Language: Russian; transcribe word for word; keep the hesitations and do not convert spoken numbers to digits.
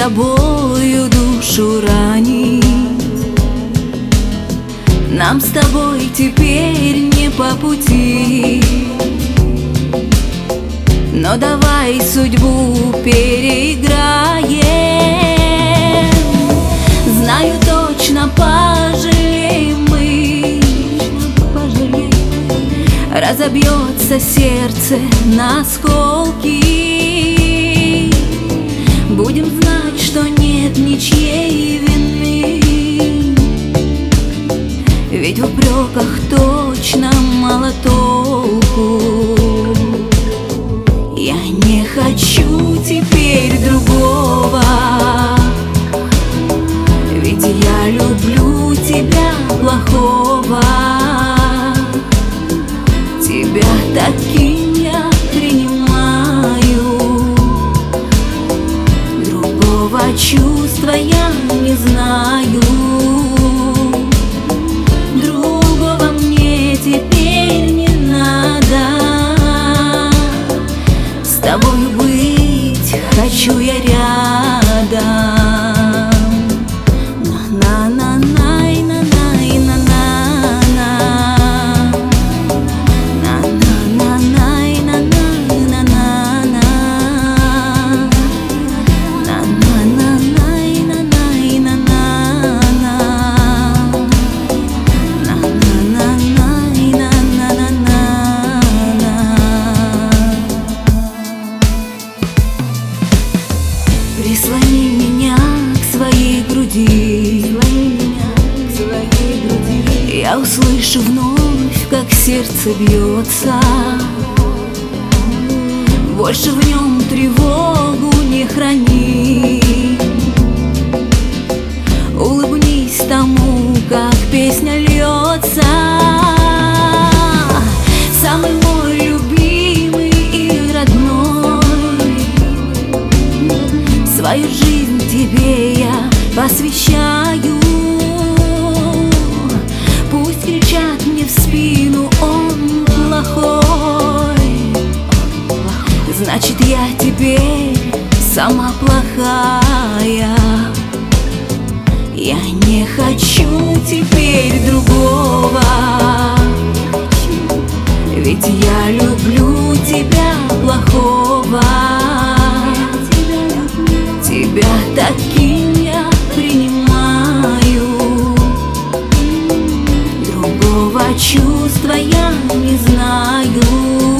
тобою душу ранить. Нам с тобой теперь не по пути, но давай судьбу переиграем. Знаю точно, пожалеем мы, разобьется сердце на осколки. Будем знать, что нет ничьей вины, ведь в упреках точно мало толку. Я не хочу теперь другого, ведь я люблю тебя плохого. Тебя таким я принимаю, другого чувства я не знаю. Другого мне теперь не надо, с тобою быть хочу я рядом. Прислони меня к своей груди, я услышу вновь, как сердце бьется. Больше в нем тревогу не храни. Улыбнись тому, как песня льется. Самый мой любимый и родной, свою жизнь тебе я посвящаю. Пусть кричат мне в спину: он плохой, значит я теперь сама плохая. Я не хочу теперь другого, ведь я люблю тебя плохого. Тебя таким я принимаю, другого чувства я не знаю.